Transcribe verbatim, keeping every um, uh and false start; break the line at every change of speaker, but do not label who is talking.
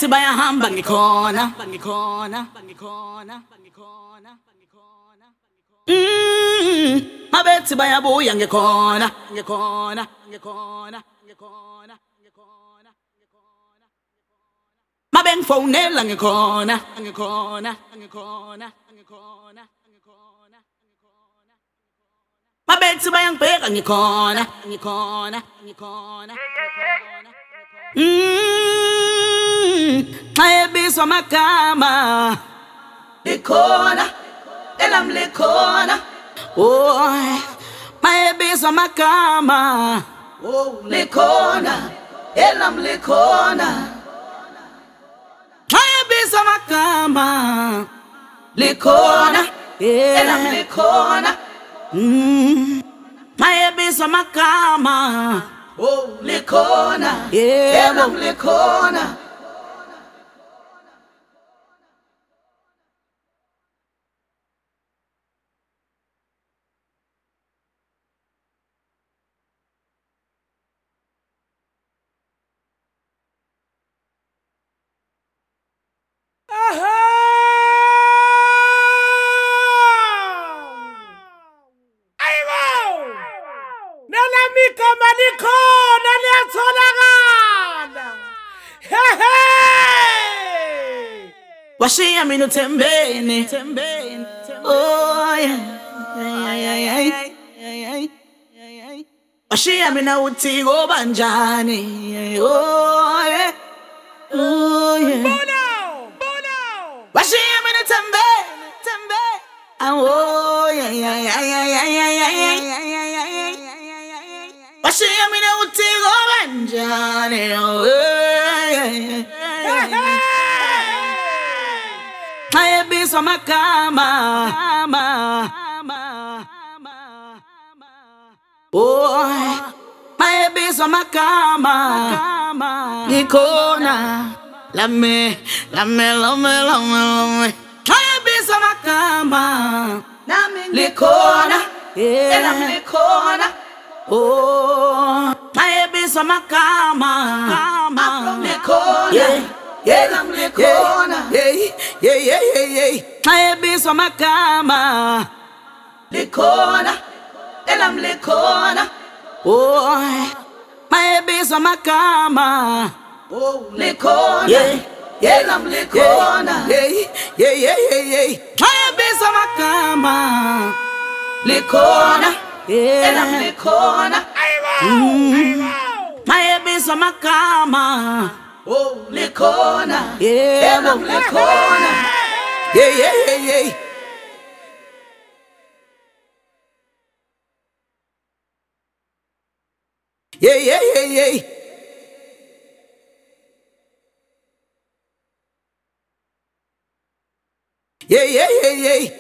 by a hand, bang the corner, bang the corner, bang the corner, bang the corner, bang the corner. Mmm, my Betsy by a boy, and the corner, and the corner, and the corner, and the corner, and the corner. My bang phone nail on the corner, on the corner, on the corner, on the corner, on the corner. My Betsy by a peg on the corner, on the corner, on the corner. Mmm, my baby's on my cama. The corner, and I'm the corner. Oh, my baby's on my cama. Oh, the corner, and I'm the corner. My baby's on my cama. The corner, and I'm the corner. Mmm, my baby's on my cama. Oh, le corner, yeah, I'm le corner. Washi ya minu tembeni, tembeni, oh yeah, yeah, yeah, yeah, yeah, yeah, yeah. Washi ya mina uti go banjani, oh yeah, oh yeah. Bono, Bono. Washi ya minu tembeni, tembeni, oh yeah, yeah, yeah, yeah, yeah, yeah, yeah, yeah, yeah, yeah, yeah. Washi ya mina uti go banjani, oh yeah, yeah, yeah. My baby's on my cama, boy. My baby's on my cama, Nicona, love me, love me, love me, love me, love me. My baby's on my cama, Nicona, yeah, Nicona. Oh, my baby's on my cama, Nicona, yeah. Yeah, I'm the corner. Yeah, yeah, yeah, yeah, yeah. My baby's on my cama. The corner, and I'm the corner. Oh, my baby's on my cama. Oh, the corner. Yeah, yeah, I'm the corner. Yeah, yeah, yeah, yeah, yeah. My baby's on my cama. The corner, yeah, and I'm the corner. Mm. My baby's on my cama. Oh, le corner, yeah, I'm le corner, yeah, yeah, yeah, yeah. Yeah, yeah, yeah, yeah. Yeah, yeah, yeah, yeah.